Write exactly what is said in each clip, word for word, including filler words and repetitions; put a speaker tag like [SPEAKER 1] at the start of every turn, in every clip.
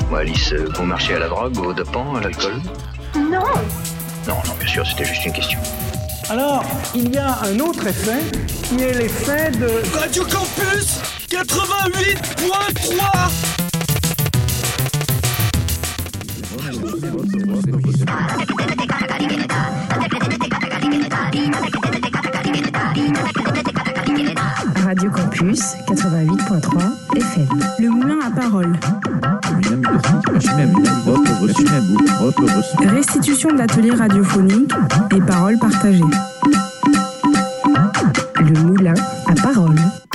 [SPEAKER 1] Bon, Alice, euh, vous marchez à la drogue, au dopant, à l'alcool?
[SPEAKER 2] Non.
[SPEAKER 1] Non, non, bien sûr, c'était juste une question.
[SPEAKER 3] Alors, il y a un autre effet, qui est l'effet de...
[SPEAKER 4] Radio Campus quatre-vingt-huit point trois.
[SPEAKER 5] Radio Campus quatre-vingt-huit point trois F M.
[SPEAKER 6] Le moulin à parole. Restitution de l'atelier radiophonique et paroles partagées.
[SPEAKER 5] Le moulin à parole.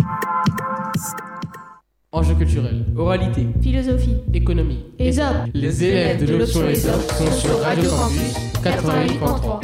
[SPEAKER 7] Enjeux culturels, oralité,
[SPEAKER 8] philosophie,
[SPEAKER 7] économie,
[SPEAKER 8] E S O P.
[SPEAKER 7] Les élèves de l'option E S O P sont sur Radio Campus quatre-vingt-huit point trois.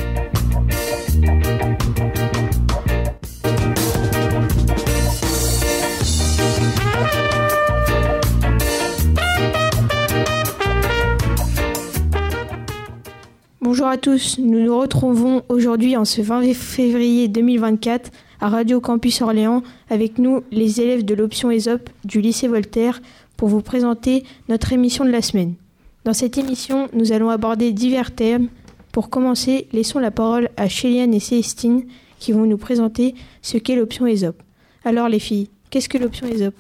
[SPEAKER 8] Bonjour à tous, nous nous retrouvons aujourd'hui en ce vingt février deux mille vingt-quatre à Radio Campus Orléans avec nous les élèves de l'option E S O P du lycée Voltaire pour vous présenter notre émission de la semaine. Dans cette émission, nous allons aborder divers thèmes. Pour commencer, laissons la parole à Chéliane et Célestine qui vont nous présenter ce qu'est l'option E S O P. Alors les filles, qu'est-ce que l'option E S O P ?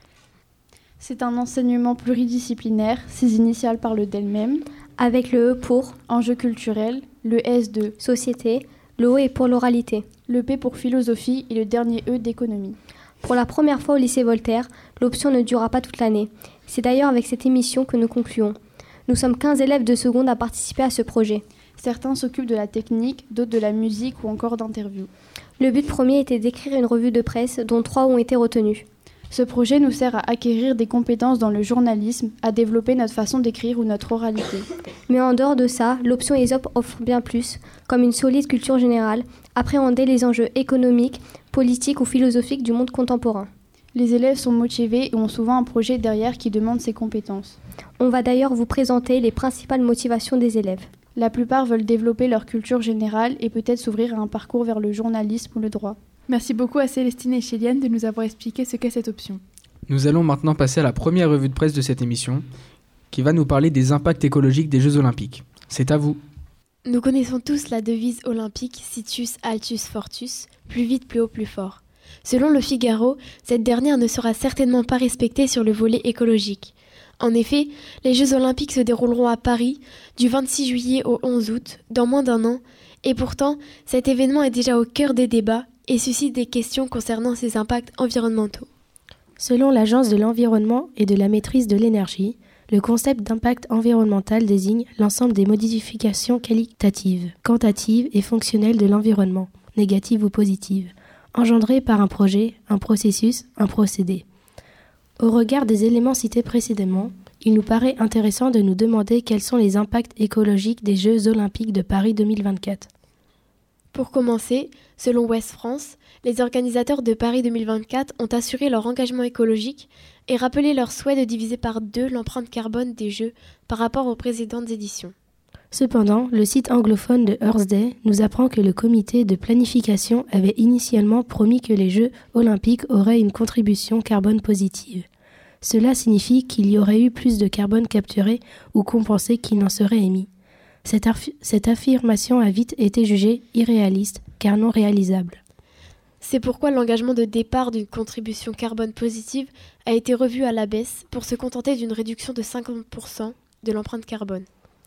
[SPEAKER 9] C'est un enseignement pluridisciplinaire, ses initiales parlent d'elles-mêmes.
[SPEAKER 10] Avec le E pour
[SPEAKER 9] enjeux culturels, le S de
[SPEAKER 10] société, le O est pour l'oralité,
[SPEAKER 9] le P pour philosophie et le dernier E d'économie.
[SPEAKER 10] Pour la première fois au lycée Voltaire, l'option ne durera pas toute l'année. C'est d'ailleurs avec cette émission que nous concluons. Nous sommes quinze élèves de seconde à participer à ce projet.
[SPEAKER 9] Certains s'occupent de la technique, d'autres de la musique ou encore d'interviews.
[SPEAKER 10] Le but premier était d'écrire une revue de presse dont trois ont été retenues.
[SPEAKER 9] Ce projet nous sert à acquérir des compétences dans le journalisme, à développer notre façon d'écrire ou notre oralité.
[SPEAKER 10] Mais en dehors de ça, l'option E S O P offre bien plus, comme une solide culture générale, appréhender les enjeux économiques, politiques ou philosophiques du monde contemporain.
[SPEAKER 9] Les élèves sont motivés et ont souvent un projet derrière qui demande ces compétences.
[SPEAKER 10] On va d'ailleurs vous présenter les principales motivations des élèves.
[SPEAKER 9] La plupart veulent développer leur culture générale et peut-être s'ouvrir à un parcours vers le journalisme ou le droit.
[SPEAKER 11] Merci beaucoup à Célestine et Chéliane de nous avoir expliqué ce qu'est cette option.
[SPEAKER 7] Nous allons maintenant passer à la première revue de presse de cette émission, qui va nous parler des impacts écologiques des Jeux Olympiques. C'est à vous.
[SPEAKER 12] Nous connaissons tous la devise olympique Situs Altus Fortus, plus vite, plus haut, plus fort. Selon le Figaro, cette dernière ne sera certainement pas respectée sur le volet écologique. En effet, les Jeux Olympiques se dérouleront à Paris du vingt-six juillet au onze août, dans moins d'un an, et pourtant, cet événement est déjà au cœur des débats et suscite des questions concernant ses impacts environnementaux.
[SPEAKER 13] Selon l'Agence de l'environnement et de la maîtrise de l'énergie, le concept d'impact environnemental désigne l'ensemble des modifications qualitatives, quantitatives et fonctionnelles de l'environnement, négatives ou positives, engendrées par un projet, un processus, un procédé. Au regard des éléments cités précédemment, il nous paraît intéressant de nous demander quels sont les impacts écologiques des Jeux Olympiques de Paris deux mille vingt-quatre.
[SPEAKER 12] Pour commencer, selon Ouest France, les organisateurs de Paris deux mille vingt-quatre ont assuré leur engagement écologique et rappelé leur souhait de diviser par deux l'empreinte carbone des Jeux par rapport aux précédentes éditions.
[SPEAKER 13] Cependant, le site anglophone de Earth Day nous apprend que le comité de planification avait initialement promis que les Jeux olympiques auraient une contribution carbone positive. Cela signifie qu'il y aurait eu plus de carbone capturé ou compensé qu'il n'en serait émis. Cette, aff- cette affirmation a vite été jugée irréaliste, car non réalisable.
[SPEAKER 12] C'est pourquoi l'engagement de départ d'une contribution carbone positive a été revu à la baisse pour se contenter d'une réduction de cinquante pour cent de l'empreinte carbone.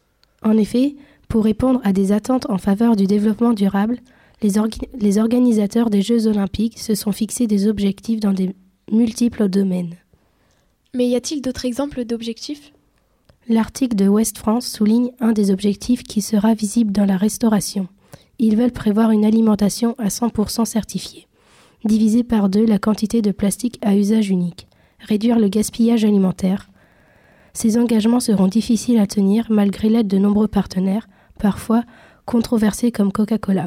[SPEAKER 13] En effet, pour répondre à des attentes en faveur du développement durable, les, orga- les organisateurs des Jeux Olympiques se sont fixés des objectifs dans des multiples domaines.
[SPEAKER 12] Mais y a-t-il d'autres exemples d'objectifs ?
[SPEAKER 13] L'article de Ouest France souligne un des objectifs qui sera visible dans la restauration. Ils veulent prévoir une alimentation à cent pour cent certifiée, diviser par deux la quantité de plastique à usage unique, réduire le gaspillage alimentaire. Ces engagements seront difficiles à tenir malgré l'aide de nombreux partenaires, parfois controversés comme Coca-Cola.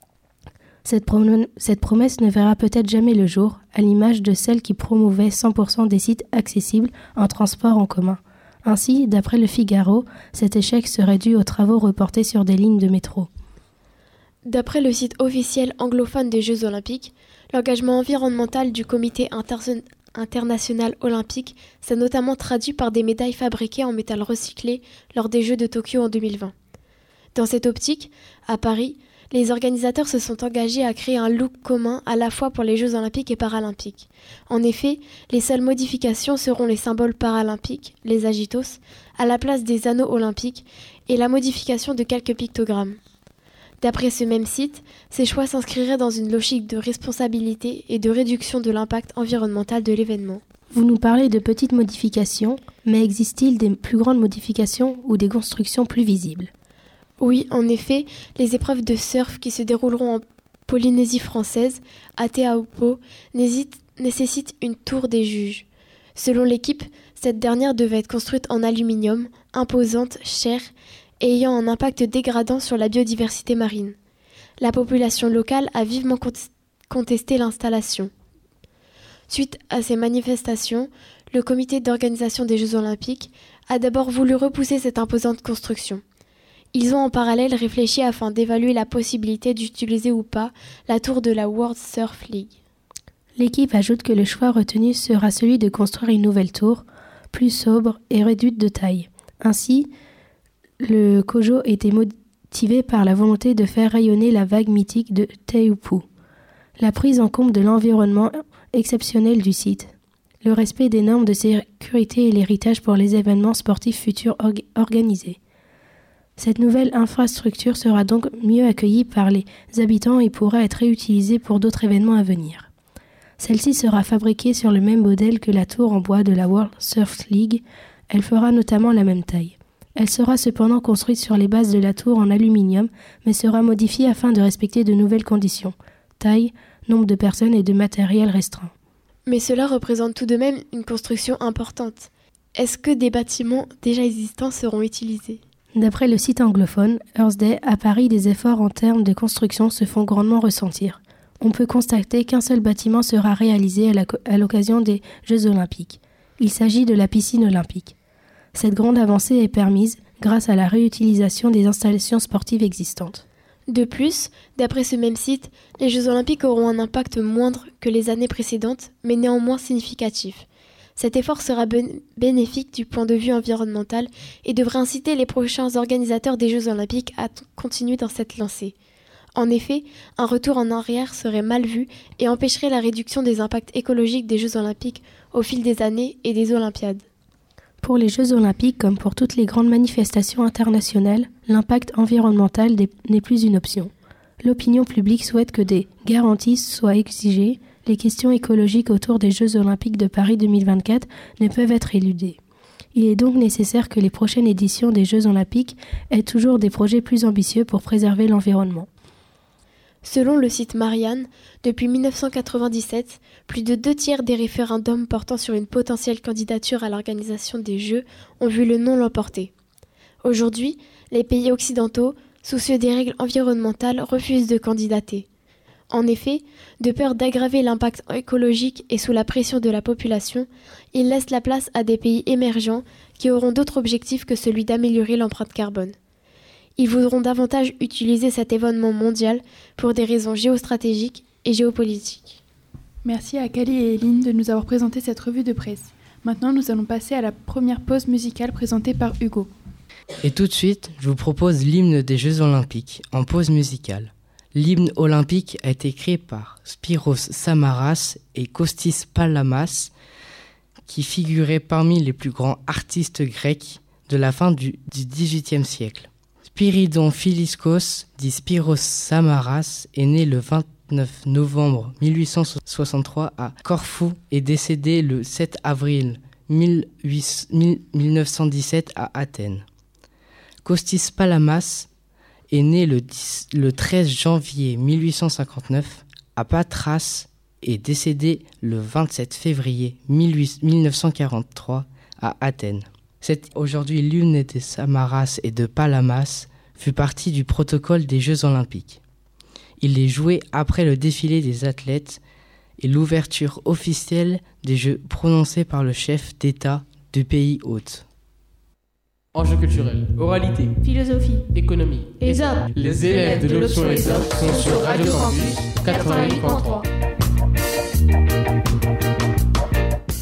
[SPEAKER 13] Cette, prom- cette promesse ne verra peut-être jamais le jour, à l'image de celle qui promouvait cent pour cent des sites accessibles en transport en commun. Ainsi, d'après le Figaro, cet échec serait dû aux travaux reportés sur des lignes de métro.
[SPEAKER 12] D'après le site officiel anglophone des Jeux Olympiques, l'engagement environnemental du comité inter- international olympique s'est notamment traduit par des médailles fabriquées en métal recyclé lors des Jeux de Tokyo en deux mille vingt. Dans cette optique, à Paris, les organisateurs se sont engagés à créer un look commun à la fois pour les Jeux olympiques et paralympiques. En effet, les seules modifications seront les symboles paralympiques, les agitos, à la place des anneaux olympiques et la modification de quelques pictogrammes. D'après ce même site, ces choix s'inscriraient dans une logique de responsabilité et de réduction de l'impact environnemental de l'événement.
[SPEAKER 13] Vous nous parlez de petites modifications, mais existe-t-il des plus grandes modifications ou des constructions plus visibles ?
[SPEAKER 12] Oui, en effet, les épreuves de surf qui se dérouleront en Polynésie française, à Teahupo, nécessitent une tour des juges. Selon l'équipe, cette dernière devait être construite en aluminium, imposante, chère et ayant un impact dégradant sur la biodiversité marine. La population locale a vivement contesté l'installation. Suite à ces manifestations, le comité d'organisation des Jeux olympiques a d'abord voulu repousser cette imposante construction. Ils ont en parallèle réfléchi afin d'évaluer la possibilité d'utiliser ou pas la tour de la World Surf League.
[SPEAKER 13] L'équipe ajoute que le choix retenu sera celui de construire une nouvelle tour, plus sobre et réduite de taille. Ainsi, le Kojo était motivé par la volonté de faire rayonner la vague mythique de Teahupo, la prise en compte de l'environnement exceptionnel du site, le respect des normes de sécurité et l'héritage pour les événements sportifs futurs org- organisés. Cette nouvelle infrastructure sera donc mieux accueillie par les habitants et pourra être réutilisée pour d'autres événements à venir. Celle-ci sera fabriquée sur le même modèle que la tour en bois de la World Surf League. Elle fera notamment la même taille. Elle sera cependant construite sur les bases de la tour en aluminium, mais sera modifiée afin de respecter de nouvelles conditions, taille, nombre de personnes et de matériel restreint.
[SPEAKER 12] Mais cela représente tout de même une construction importante. Est-ce que des bâtiments déjà existants seront utilisés ?
[SPEAKER 13] D'après le site anglophone Earth Day, à Paris, des efforts en termes de construction se font grandement ressentir. On peut constater qu'un seul bâtiment sera réalisé à, la, à l'occasion des Jeux olympiques. Il s'agit de la piscine olympique. Cette grande avancée est permise grâce à la réutilisation des installations sportives existantes.
[SPEAKER 12] De plus, d'après ce même site, les Jeux olympiques auront un impact moindre que les années précédentes, mais néanmoins significatif. Cet effort sera ben- bénéfique du point de vue environnemental et devrait inciter les prochains organisateurs des Jeux olympiques à t- continuer dans cette lancée. En effet, un retour en arrière serait mal vu et empêcherait la réduction des impacts écologiques des Jeux olympiques au fil des années et des Olympiades.
[SPEAKER 13] Pour les Jeux olympiques, comme pour toutes les grandes manifestations internationales, l'impact environnemental n'est plus une option. L'opinion publique souhaite que des garanties soient exigées. Les questions écologiques autour des Jeux olympiques de Paris deux mille vingt-quatre ne peuvent être éludées. Il est donc nécessaire que les prochaines éditions des Jeux olympiques aient toujours des projets plus ambitieux pour préserver l'environnement.
[SPEAKER 12] Selon le site Marianne, depuis mille neuf cent quatre-vingt-dix-sept, plus de deux tiers des référendums portant sur une potentielle candidature à l'organisation des Jeux ont vu le non l'emporter. Aujourd'hui, les pays occidentaux, soucieux des règles environnementales, refusent de candidater. En effet, de peur d'aggraver l'impact écologique et sous la pression de la population, ils laissent la place à des pays émergents qui auront d'autres objectifs que celui d'améliorer l'empreinte carbone. Ils voudront davantage utiliser cet événement mondial pour des raisons géostratégiques et géopolitiques.
[SPEAKER 11] Merci à Kali et Eline de nous avoir présenté cette revue de presse. Maintenant, nous allons passer à la première pause musicale présentée par Hugo.
[SPEAKER 2] Et tout de suite, je vous propose l'hymne des Jeux Olympiques en pause musicale. L'hymne olympique a été créé par Spyros Samaras et Kostis Palamas, qui figuraient parmi les plus grands artistes grecs de la fin du dix-huitième siècle. Spiridon Philiskos, dit Spyros Samaras, est né le vingt-neuf novembre mille huit cent soixante-trois à Corfou et décédé le sept avril mille neuf cent dix-sept à Athènes. Kostis Palamas est né le, dix, le treize janvier mille huit cent cinquante-neuf à Patras et décédé le vingt-sept février mille neuf cent quarante-trois à Athènes. C'est aujourd'hui l'hymne des Samaras et de Palamas fut partie du protocole des Jeux Olympiques. Il est joué après le défilé des athlètes et l'ouverture officielle des Jeux prononcée par le chef d'État du pays hôte.
[SPEAKER 14] Enjeux culturels, oralité,
[SPEAKER 8] philosophie,
[SPEAKER 14] économie,
[SPEAKER 8] E S O P.
[SPEAKER 14] Les élèves de l'option E S O P sont sur Radio Campus quatre-vingt-huit point trois.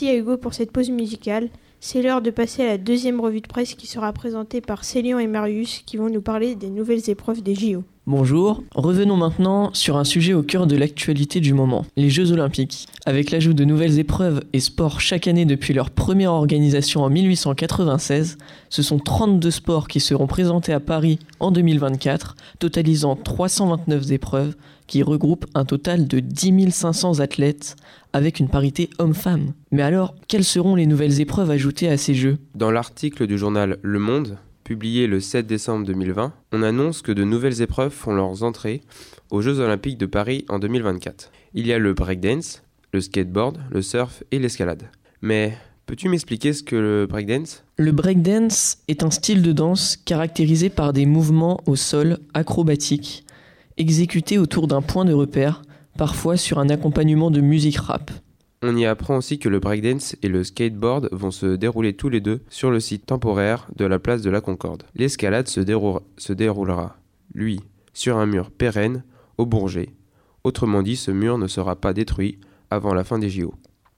[SPEAKER 8] Merci à Hugo pour cette pause musicale. C'est l'heure de passer à la deuxième revue de presse qui sera présentée par Célian et Marius qui vont nous parler des nouvelles épreuves des J O.
[SPEAKER 15] Bonjour, revenons maintenant sur un sujet au cœur de l'actualité du moment, les Jeux Olympiques. Avec l'ajout de nouvelles épreuves et sports chaque année depuis leur première organisation en mille huit cent quatre-vingt-seize, ce sont trente-deux sports qui seront présentés à Paris en deux mille vingt-quatre, totalisant trois cent vingt-neuf épreuves qui regroupent un total de dix mille cinq cents athlètes avec une parité homme-femme. Mais alors, quelles seront les nouvelles épreuves ajoutées à ces Jeux ?
[SPEAKER 16] Dans l'article du journal Le Monde, publié le sept décembre deux mille vingt, on annonce que de nouvelles épreuves font leur entrée aux Jeux Olympiques de Paris en deux mille vingt-quatre. Il y a le breakdance, le skateboard, le surf et l'escalade. Mais peux-tu m'expliquer ce que le breakdance ?
[SPEAKER 15] Le breakdance est un style de danse caractérisé par des mouvements au sol acrobatiques, exécutés autour d'un point de repère, parfois sur un accompagnement de musique rap.
[SPEAKER 16] On y apprend aussi que le breakdance et le skateboard vont se dérouler tous les deux sur le site temporaire de la place de la Concorde. L'escalade se, déroule, se déroulera, lui, sur un mur pérenne au Bourget. Autrement dit, ce mur ne sera pas détruit avant la fin des J O.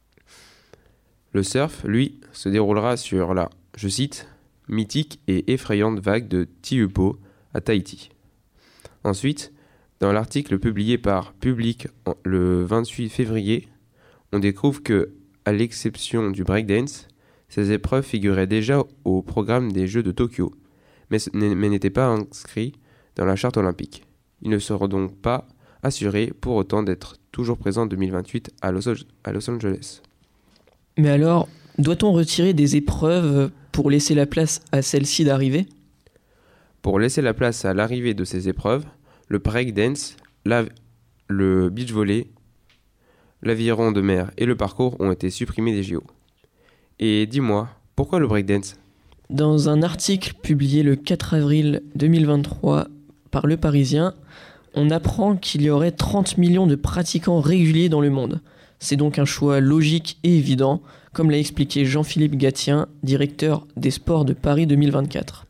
[SPEAKER 16] Le surf, lui, se déroulera sur la, je cite, mythique et effrayante vague de Tiupo à Tahiti. Ensuite, dans l'article publié par Public le vingt-huit février, on découvre que, à l'exception du breakdance, ces épreuves figuraient déjà au programme des Jeux de Tokyo, mais, mais n'étaient pas inscrits dans la charte olympique. Ils ne seront donc pas assurés pour autant d'être toujours présents en deux mille vingt-huit à Los, à Los Angeles.
[SPEAKER 15] Mais alors, doit-on retirer des épreuves pour laisser la place à celles-ci d'arriver ?
[SPEAKER 16] Pour laisser la place à l'arrivée de ces épreuves, le breakdance, la, le beach volley, l'aviron de mer et le parcours ont été supprimés des J O. Et dis-moi, pourquoi le breakdance ?
[SPEAKER 15] Dans un article publié le quatre avril deux mille vingt-trois par Le Parisien, on apprend qu'il y aurait trente millions de pratiquants réguliers dans le monde. C'est donc un choix logique et évident, comme l'a expliqué Jean-Philippe Gatien, directeur des sports de Paris deux mille vingt-quatre.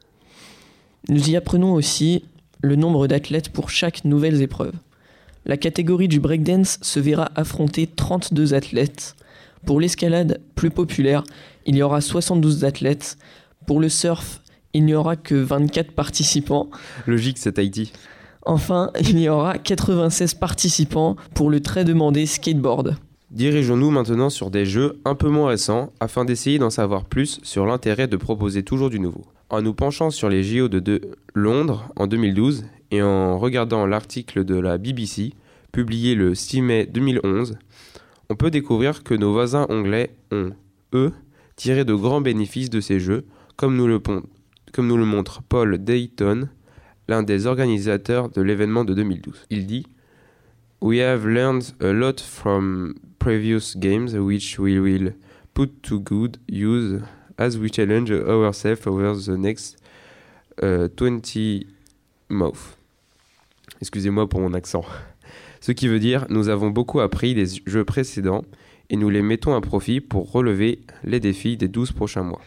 [SPEAKER 15] Nous y apprenons aussi le nombre d'athlètes pour chaque nouvelle épreuve. La catégorie du breakdance se verra affronter trente-deux athlètes. Pour l'escalade plus populaire, il y aura soixante-douze athlètes. Pour le surf, il n'y aura que vingt-quatre participants.
[SPEAKER 16] Logique, c'est Tahiti.
[SPEAKER 15] Enfin, il y aura quatre-vingt-seize participants pour le très demandé skateboard.
[SPEAKER 16] Dirigeons-nous maintenant sur des jeux un peu moins récents afin d'essayer d'en savoir plus sur l'intérêt de proposer toujours du nouveau. En nous penchant sur les J O de, de Londres en deux mille douze et en regardant l'article de la B B C publié le six mai deux mille onze, on peut découvrir que nos voisins anglais ont, eux, tiré de grands bénéfices de ces jeux, comme nous le, pon- comme nous le montre Paul Dayton, l'un des organisateurs de l'événement de deux mille douze. Il dit « We have learned a lot from previous games which we will put to good use as we challenge ourselves over the next uh, twenty months. » Excusez-moi pour mon accent. Ce qui veut dire, nous avons beaucoup appris des jeux précédents et nous les mettons à profit pour relever les défis des douze prochains mois.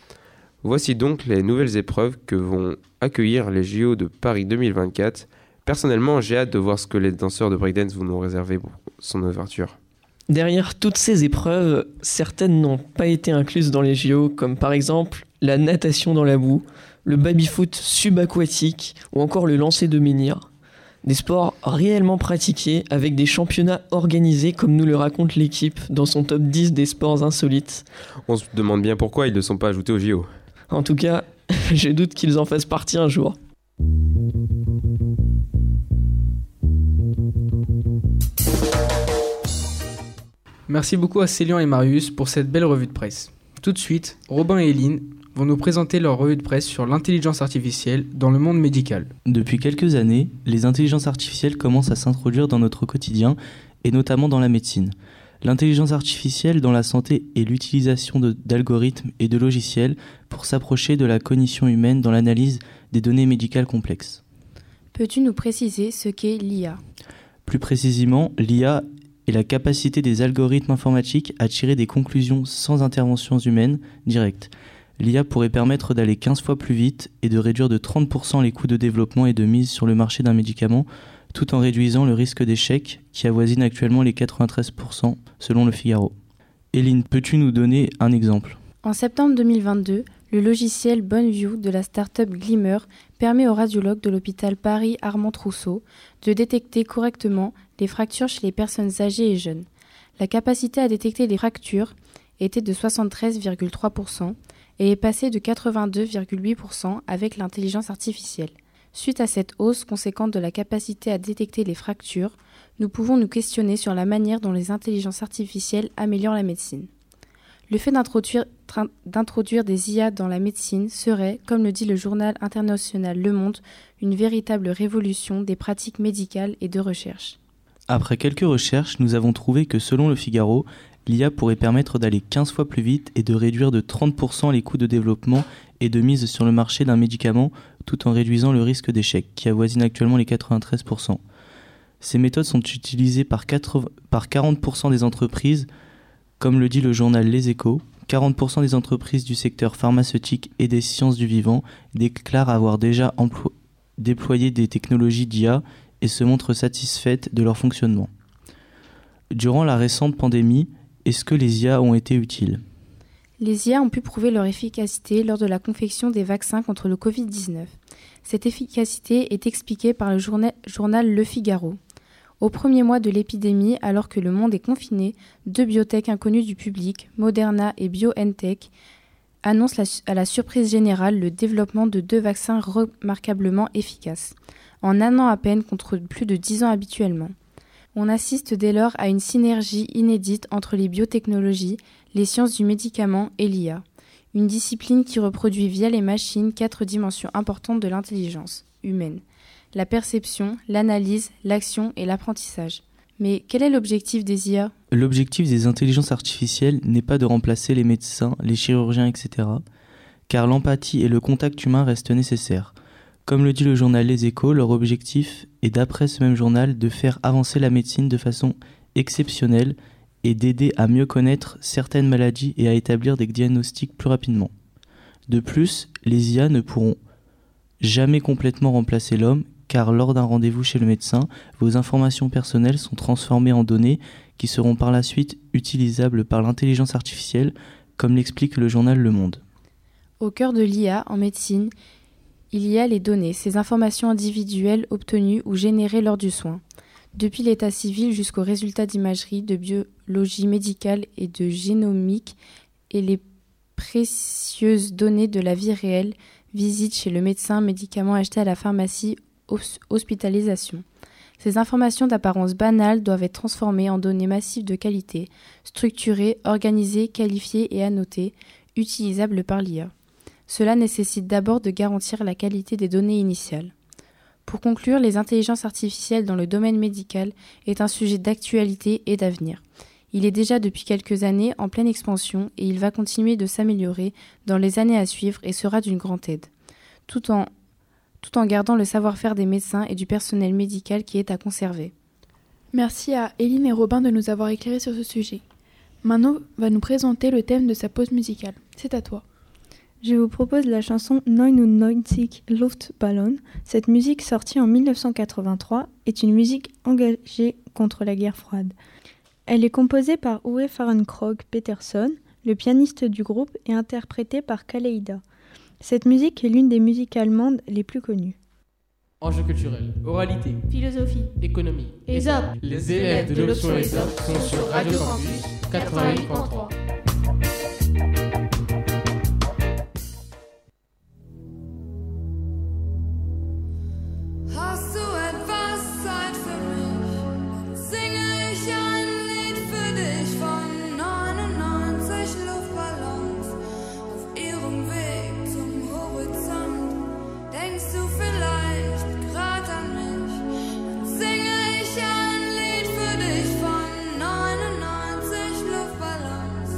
[SPEAKER 16] Voici donc les nouvelles épreuves que vont accueillir les J O de Paris deux mille vingt-quatre. Personnellement, j'ai hâte de voir ce que les danseurs de breakdance vont nous réserver pour son ouverture.
[SPEAKER 15] Derrière toutes ces épreuves, certaines n'ont pas été incluses dans les J O, comme par exemple la natation dans la boue, le baby-foot subaquatique ou encore le lancer de menhir. Des sports réellement pratiqués avec des championnats organisés comme nous le raconte l'équipe dans son top dix des sports insolites.
[SPEAKER 16] On se demande bien pourquoi ils ne sont pas ajoutés aux J O.
[SPEAKER 15] En tout cas, je doute qu'ils en fassent partie un jour.
[SPEAKER 7] Merci beaucoup à Célian et Marius pour cette belle revue de presse. Tout de suite, Robin et Eline vont nous présenter leur revue de presse sur l'intelligence artificielle dans le monde médical.
[SPEAKER 17] Depuis quelques années, les intelligences artificielles commencent à s'introduire dans notre quotidien et notamment dans la médecine. L'intelligence artificielle dans la santé est l'utilisation de, d'algorithmes et de logiciels pour s'approcher de la cognition humaine dans l'analyse des données médicales complexes.
[SPEAKER 9] Peux-tu nous préciser ce qu'est l'I A ?
[SPEAKER 17] Plus précisément, l'I A est la capacité des algorithmes informatiques à tirer des conclusions sans interventions humaines directes. L'I A pourrait permettre d'aller quinze fois plus vite et de réduire de trente pour cent les coûts de développement et de mise sur le marché d'un médicament, tout en réduisant le risque d'échec qui avoisine actuellement les quatre-vingt-treize pour cent selon Le Figaro. Eline, peux-tu nous donner un exemple ?
[SPEAKER 9] En septembre deux mille vingt-deux, le logiciel BonneView de la start-up Glimmer permet aux radiologues de l'hôpital Paris-Armand-Trousseau de détecter correctement les fractures chez les personnes âgées et jeunes. La capacité à détecter les fractures était de soixante-treize virgule trois pour cent et est passée de quatre-vingt-deux virgule huit pour cent avec l'intelligence artificielle. Suite à cette hausse conséquente de la capacité à détecter les fractures, nous pouvons nous questionner sur la manière dont les intelligences artificielles améliorent la médecine. Le fait d'introduire, d'introduire des I A dans la médecine serait, comme le dit le journal international Le Monde, une véritable révolution des pratiques médicales et de recherche.
[SPEAKER 17] Après quelques recherches, nous avons trouvé que selon Le Figaro, l'I A pourrait permettre d'aller quinze fois plus vite et de réduire de trente pour cent les coûts de développement et de mise sur le marché d'un médicament tout en réduisant le risque d'échec, qui avoisine actuellement les quatre-vingt-treize pour cent. Ces méthodes sont utilisées par, quatre-vingts, par quarante pour cent des entreprises, comme le dit le journal Les Échos. quarante pour cent des entreprises du secteur pharmaceutique et des sciences du vivant déclarent avoir déjà emplo- déployé des technologies d'I A et se montrent satisfaites de leur fonctionnement. Durant la récente pandémie, est-ce que les I A ont été utiles ?
[SPEAKER 9] Les I A ont pu prouver leur efficacité lors de la confection des vaccins contre le covid dix-neuf. Cette efficacité est expliquée par le journal, journal Le Figaro. Au premier mois de l'épidémie, alors que le monde est confiné, deux biotech inconnues du public, Moderna et BioNTech, annoncent la, à la surprise générale le développement de deux vaccins remarquablement efficaces, en un an à peine contre plus de dix ans habituellement. On assiste dès lors à une synergie inédite entre les biotechnologies, les sciences du médicament et l'I A, une discipline qui reproduit via les machines quatre dimensions importantes de l'intelligence humaine. La perception, l'analyse, l'action et l'apprentissage. Mais quel est l'objectif des I A ?
[SPEAKER 17] L'objectif des intelligences artificielles n'est pas de remplacer les médecins, les chirurgiens, et cetera, car l'empathie et le contact humain restent nécessaires. Comme le dit le journal Les Échos, leur objectif est, d'après ce même journal, de faire avancer la médecine de façon exceptionnelle et d'aider à mieux connaître certaines maladies et à établir des diagnostics plus rapidement. De plus, les I A ne pourront jamais complètement remplacer l'homme, car lors d'un rendez-vous chez le médecin, vos informations personnelles sont transformées en données qui seront par la suite utilisables par l'intelligence artificielle, comme l'explique le journal Le Monde.
[SPEAKER 9] Au cœur de l'I A en médecine, il y a les données, ces informations individuelles obtenues ou générées lors du soin. Depuis l'état civil jusqu'aux résultats d'imagerie, de biologie médicale et de génomique et les précieuses données de la vie réelle, visite chez le médecin, médicaments achetés à la pharmacie, hospitalisation. Ces informations d'apparence banale doivent être transformées en données massives de qualité, structurées, organisées, qualifiées et annotées, utilisables par l'I A. Cela nécessite d'abord de garantir la qualité des données initiales. Pour conclure, les intelligences artificielles dans le domaine médical est un sujet d'actualité et d'avenir. Il est déjà depuis quelques années en pleine expansion et il va continuer de s'améliorer dans les années à suivre et sera d'une grande aide, tout en tout en gardant le savoir-faire des médecins et du personnel médical qui est à conserver.
[SPEAKER 11] Merci à Eline et Robin de nous avoir éclairés sur ce sujet. Mano va nous présenter le thème de sa pause musicale. C'est à toi.
[SPEAKER 8] Je vous propose la chanson neunundneunzig Luftballon. Cette musique sortie en mille neuf cent quatre-vingt-trois est une musique engagée contre la guerre froide. Elle est composée par Uwe Fahrenkrog Peterson, le pianiste du groupe, et interprétée par Kaleida. Cette musique est l'une des musiques allemandes les plus connues.
[SPEAKER 14] Enjeux culturels, oralité,
[SPEAKER 12] philosophie,
[SPEAKER 14] économie,
[SPEAKER 12] ESOP.
[SPEAKER 14] Les élèves de l'option ESOP sont sur Radio Campus quatre-vingt-huit point trois.
[SPEAKER 18] Hast du etwas Zeit für mich? Singe ich ein Lied für dich von neunundneunzig Luftballons auf ihrem Weg zum Horizont. Denkst du vielleicht grad an mich? Dann singe ich ein Lied für dich von neunundneunzig Luftballons.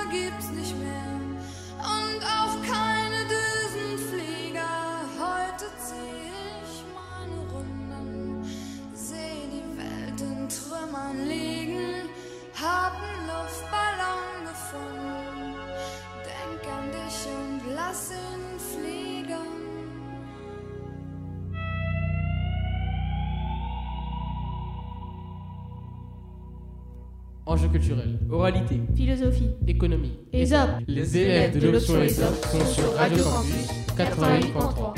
[SPEAKER 18] gibt's nicht mehr und auch keine Düsenflieger. Heute zieh ich meine Runden, seh die Welt in Trümmern liegen, hab einen Luftballon gefunden, denk an dich und lass ihn fliegen.
[SPEAKER 14] Enjeux culturels,
[SPEAKER 7] Oralité,
[SPEAKER 8] Philosophie,
[SPEAKER 14] économie,
[SPEAKER 8] ESOP.
[SPEAKER 14] Les élèves de l'option ESOP sont sur Radio Campus quatre-vingt-huit point trois.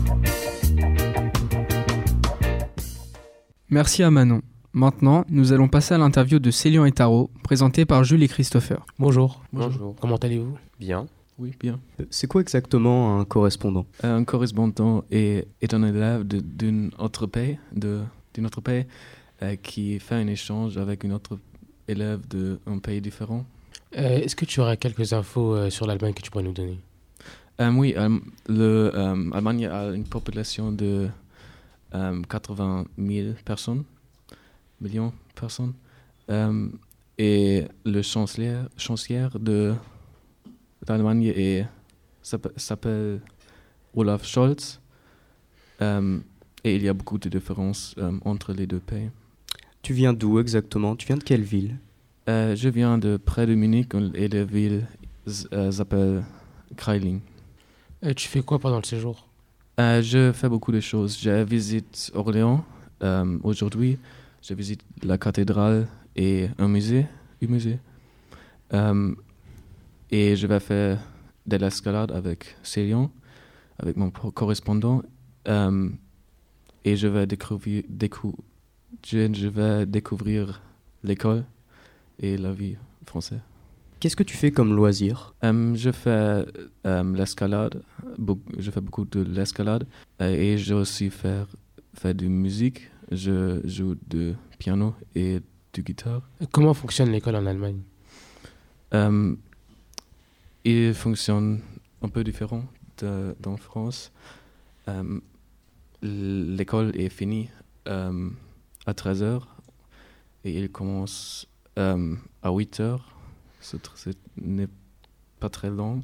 [SPEAKER 7] Merci à Manon. Maintenant, nous allons passer à l'interview de Célian et Taro, présentée par Jules et Christopher.
[SPEAKER 19] Bonjour.
[SPEAKER 16] Bonjour.
[SPEAKER 19] Comment allez-vous?
[SPEAKER 16] Bien.
[SPEAKER 19] Oui, bien.
[SPEAKER 20] C'est quoi exactement un correspondant?
[SPEAKER 19] Un correspondant est, est un élève de- d'une autre pays, de, d'une autre pays euh, qui fait un échange avec une autre élève d'un pays différent.
[SPEAKER 14] Euh, Est-ce que tu aurais quelques infos euh, sur l'Allemagne que tu pourrais nous donner?
[SPEAKER 19] Euh, oui, l'Allemagne a une population de euh, quatre-vingt mille personnes, millions de personnes, euh, et le chancelier, chancelier de l'Allemagne est- s'appelle s'appelle Olaf Scholz, euh, et il y a beaucoup de différences euh, entre les deux pays.
[SPEAKER 20] Tu viens d'où exactement? Tu viens de quelle ville?
[SPEAKER 19] Euh, je viens de près de Munich et la ville s- euh, s'appelle Kreiling.
[SPEAKER 14] Euh, tu fais quoi pendant le séjour?
[SPEAKER 19] Euh, je fais beaucoup de choses. Je visite Orléans euh, aujourd'hui. Je visite la cathédrale et un musée. Un musée. Euh, et je vais faire de l'escalade avec Célian, avec mon pro- correspondant. Euh, et je vais découvrir, décou- je, je vais découvrir l'école et la vie française.
[SPEAKER 20] Qu'est-ce que tu fais comme loisir?
[SPEAKER 19] Euh, je fais euh, l'escalade, beau- je fais beaucoup de l'escalade euh, et je aussi faire, faire de musique. Je joue du piano et du guitare.
[SPEAKER 14] Comment fonctionne l'école en Allemagne?
[SPEAKER 19] Euh, il fonctionne un peu différent de- d'en France. Euh, L'école est finie euh, à treize heures et il commence euh, à huit heures. Ce n'est pas très long.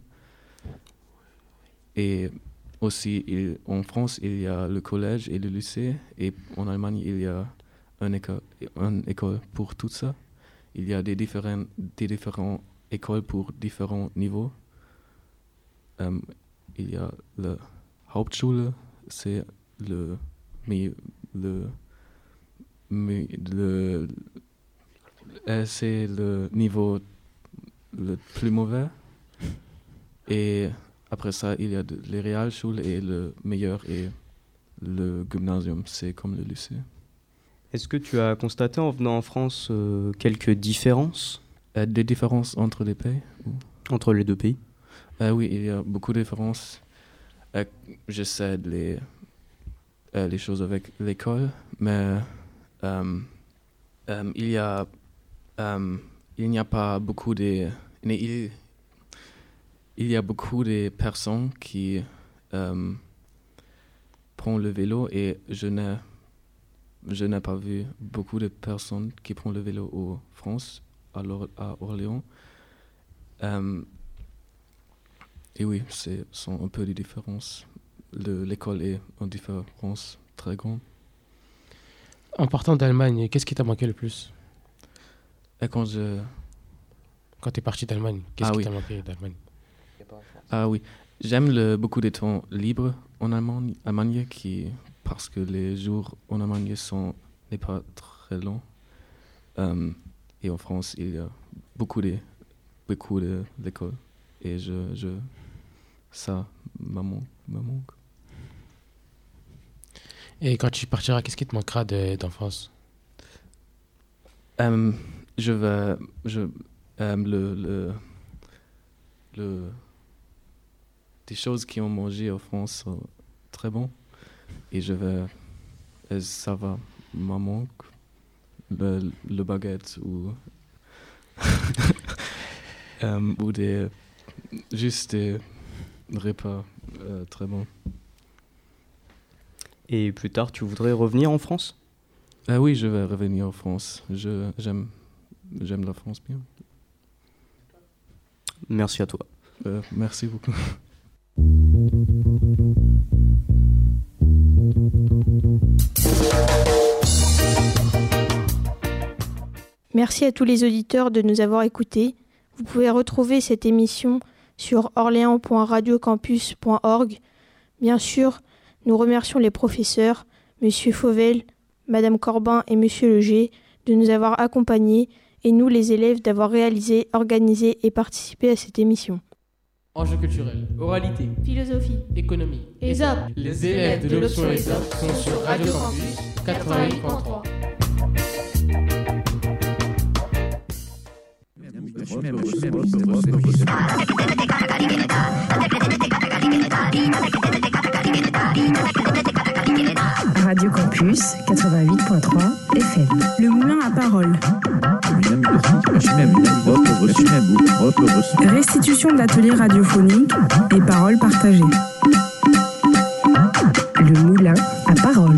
[SPEAKER 19] Et aussi, il- en France, il y a le collège et le lycée. Et en Allemagne, il y a une école, une école pour tout ça. Il y a des différentes des différentes écoles pour différents niveaux. Euh, il y a la Hauptschule, c'est le, mais le, mais le, euh, c'est le niveau le plus mauvais. Et après ça, il y a de, les Realschule et le meilleur est le gymnasium, c'est comme le lycée.
[SPEAKER 20] Est-ce que tu as constaté en venant en France euh, quelques différences?
[SPEAKER 19] Euh, des différences entre les pays ou...
[SPEAKER 20] Entre les deux pays?
[SPEAKER 19] Euh, oui, il y a beaucoup de différences. Euh, je sais les, euh, les choses avec l'école, mais euh, euh, il y a euh, il n'y a pas beaucoup de mais il, il y a beaucoup de personnes qui euh, prennent le vélo et je n'ai je n'ai pas vu beaucoup de personnes qui prennent le vélo en France, à, l'Or- à Orléans. Euh, et oui, ce sont un peu des différences. Le- L'école est en différence très grande.
[SPEAKER 14] En partant d'Allemagne, qu'est-ce qui t'a manqué le plus?
[SPEAKER 19] Et quand je...
[SPEAKER 14] Quand t'es parti d'Allemagne, qu'est-ce
[SPEAKER 19] Ah
[SPEAKER 14] qui
[SPEAKER 19] oui.
[SPEAKER 14] t'a manqué d'Allemagne?
[SPEAKER 19] Ah oui, j'aime le, beaucoup de temps libre en Allemagne, Allemagne qui, parce que les jours en Allemagne sont n'est pas très longs. Euh, et en France, il y a beaucoup de beaucoup de l'école et je, je ça me manque, me manque.
[SPEAKER 14] Et quand tu partiras, qu'est-ce qui te manquera de- d'enfance?
[SPEAKER 19] Euh, je vais je euh, le, le le des choses qui ont mangé en France sont très bons et je vais et ça va me manque le, le baguette ou euh, ou des juste des repas euh, très bons.
[SPEAKER 20] Et plus tard, tu voudrais revenir en France?
[SPEAKER 19] Ah oui, je vais revenir en France. Je j'aime j'aime la France bien.
[SPEAKER 20] Merci à toi.
[SPEAKER 19] Euh, merci beaucoup.
[SPEAKER 8] Merci à tous les auditeurs de nous avoir écoutés. Vous pouvez retrouver cette émission sur orléans point radiocampus point org. Bien sûr, nous remercions les professeurs, Monsieur Fauvel, Madame Corbin et Monsieur Leger, de nous avoir accompagnés et nous, les élèves, d'avoir réalisé, organisé et participé à cette émission.
[SPEAKER 14] Enjeux culturels, oralité,
[SPEAKER 8] philosophie,
[SPEAKER 14] économie,
[SPEAKER 8] E S O P.
[SPEAKER 14] Les élèves de l'option E S O P sont sur Radio Campus quatre-vingt-huit point trois.
[SPEAKER 5] Radio Campus quatre-vingt-huit point trois F M.
[SPEAKER 6] Le moulin à parole. Restitution d'ateliers radiophoniques et paroles partagées.
[SPEAKER 5] Le moulin à parole.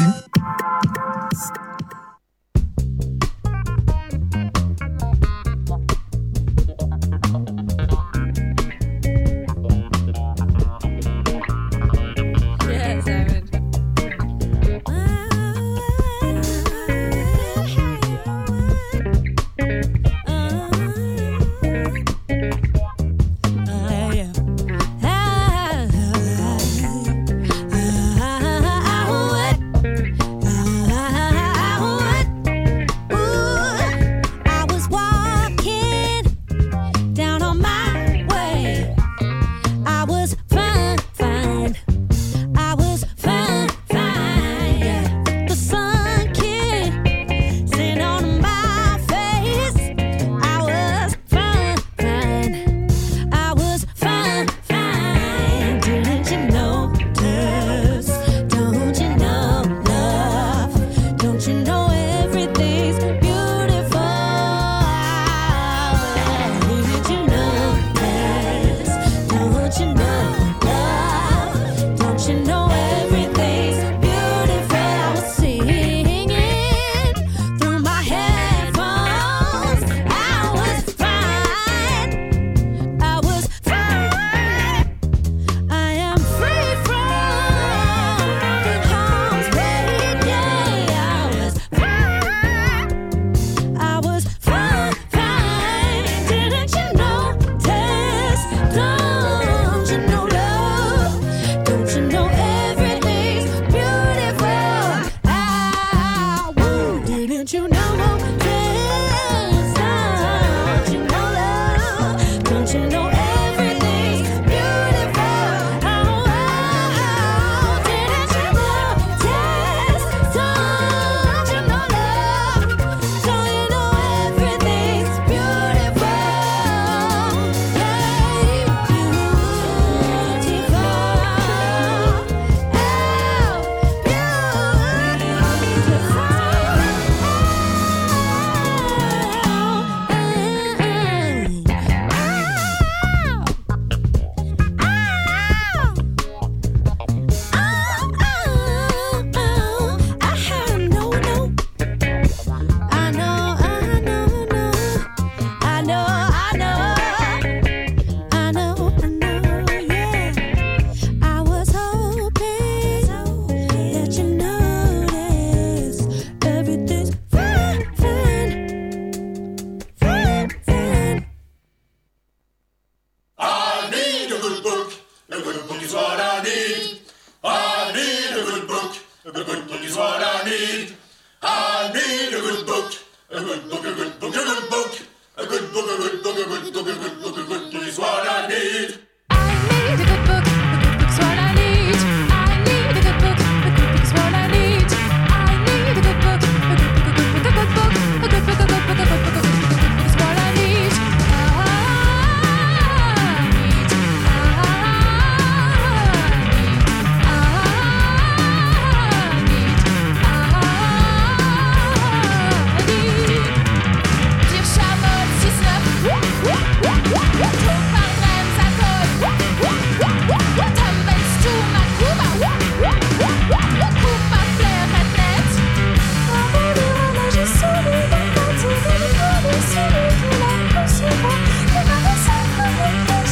[SPEAKER 18] Thank you.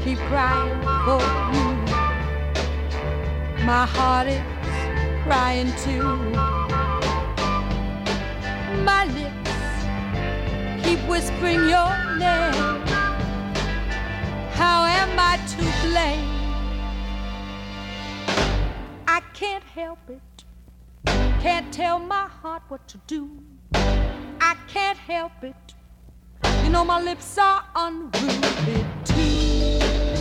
[SPEAKER 18] keep crying for you. My heart is crying too. My lips keep whispering your name. How am I to blame? I can't help it. Can't tell my heart what to do. I can't help it. You know my lips are unruly too.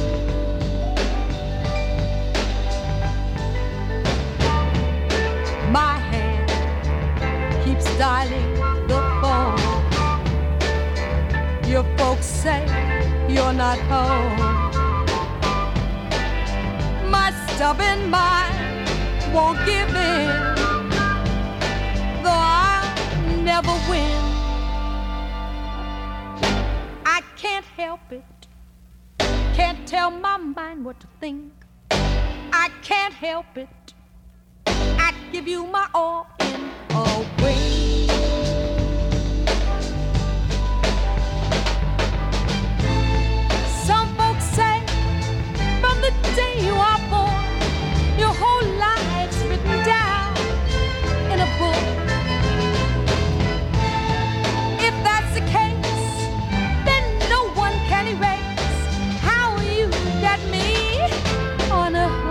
[SPEAKER 18] My hand keeps dialing the phone. Your folks say you're not home. My stubborn mind won't give in, though I'll never win. I can't help it. Can't tell my mind what to think. I can't help it. I'd give you my all in a way. Some folks say from the day you are born, your whole life's written down in a book. If that's the case, then no one can erase how you got me on a hook.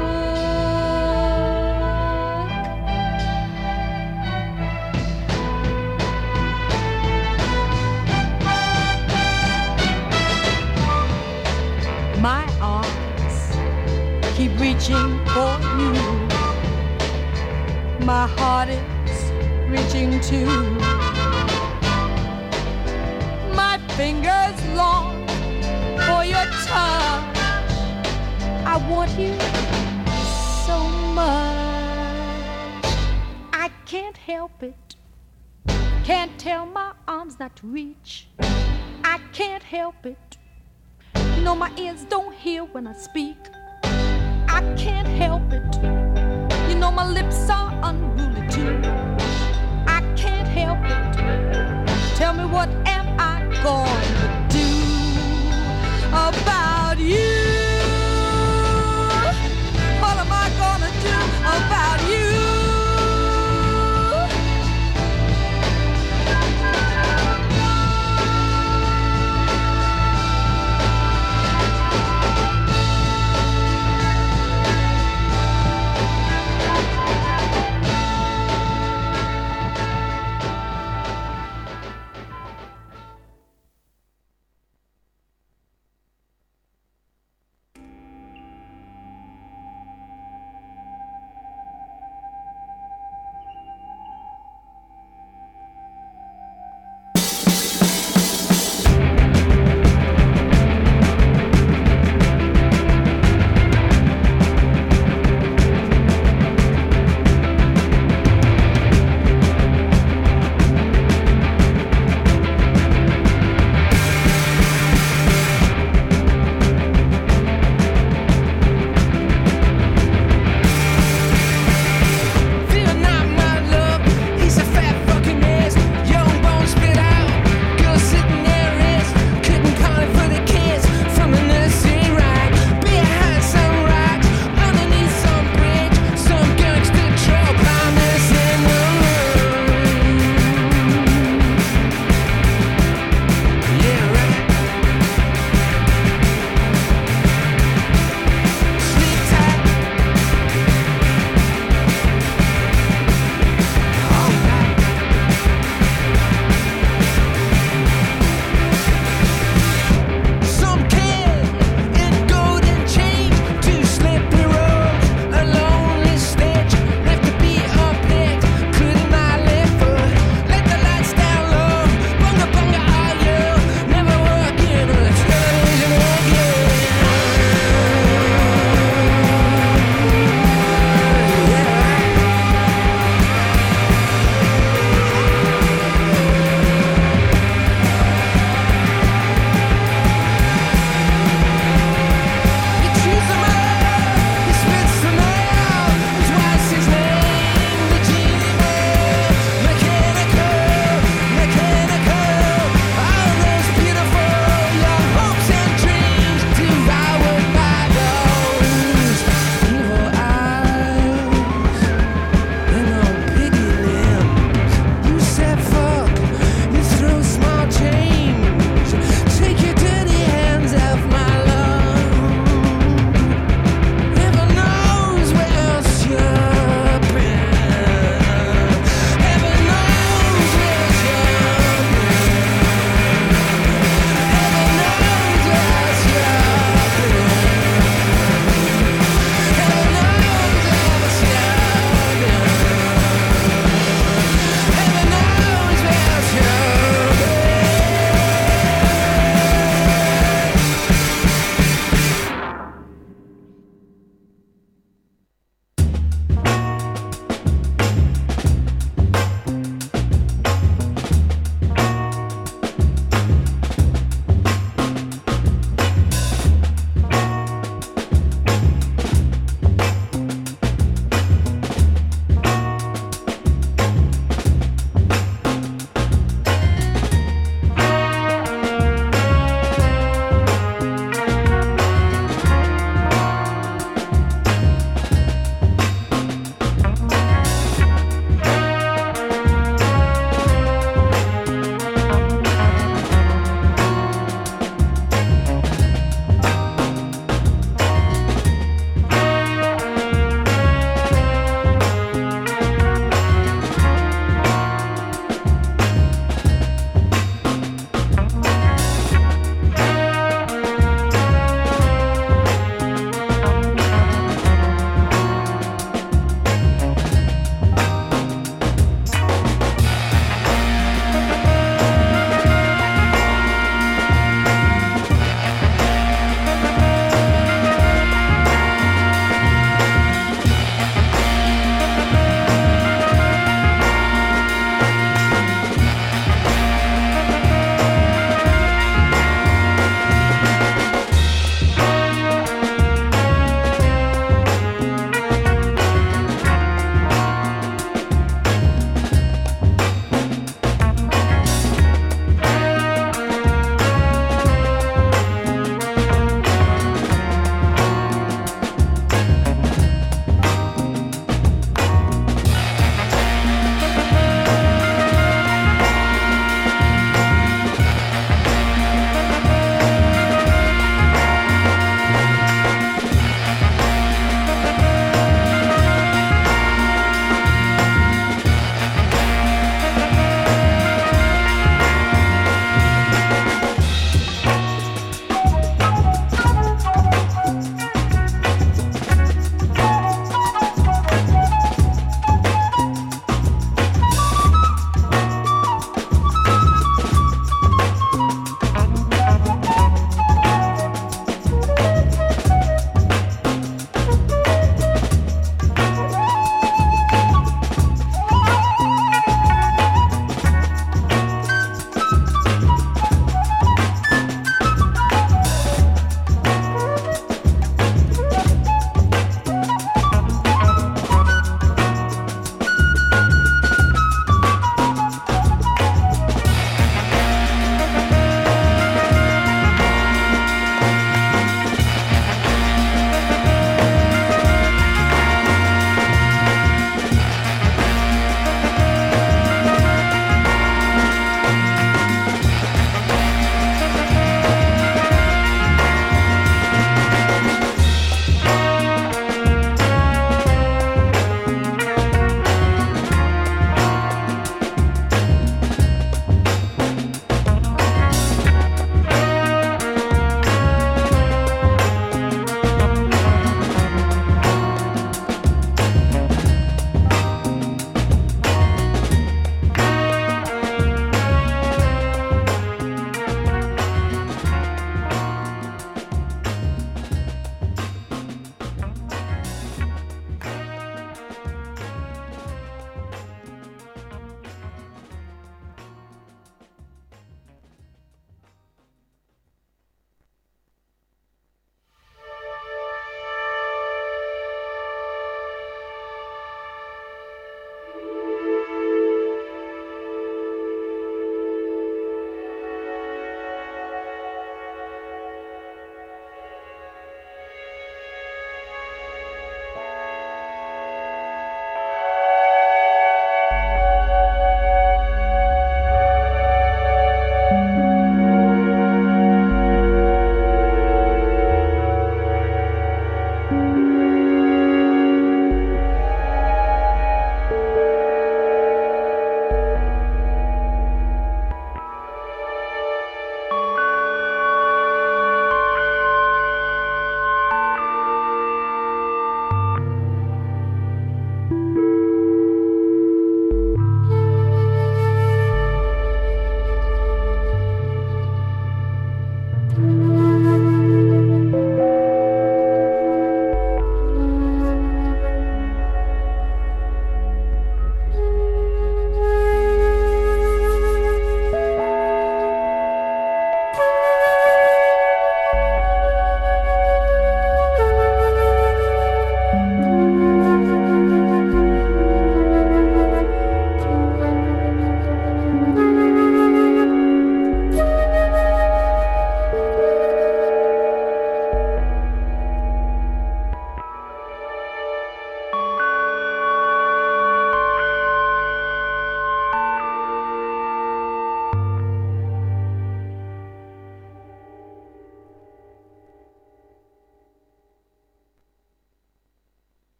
[SPEAKER 18] My arms keep reaching for you. My heart is reaching too. My fingers long for your touch. I want you so much. I can't help it. Can't tell my arms not to reach. I can't help it. You know my ears don't hear when I speak. I can't help it. You know my lips are unruly too. I can't help it. Tell me what